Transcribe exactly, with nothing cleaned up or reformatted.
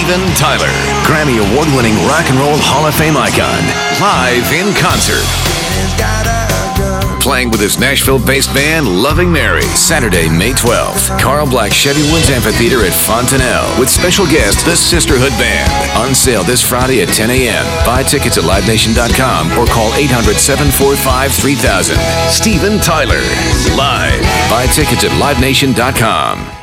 Steven Tyler, Grammy Award-winning rock and roll Hall of Fame icon, live in concert. Playing with his Nashville-based band, Loving Mary, Saturday, May twelfth. Carl Black Chevy Woods Amphitheater at Fontanelle, with special guest, the Sisterhood Band. On sale this Friday at ten a.m. Buy tickets at live nation dot com or call eight hundred, seven four five, three thousand. Steven Tyler, live. Buy tickets at live nation dot com.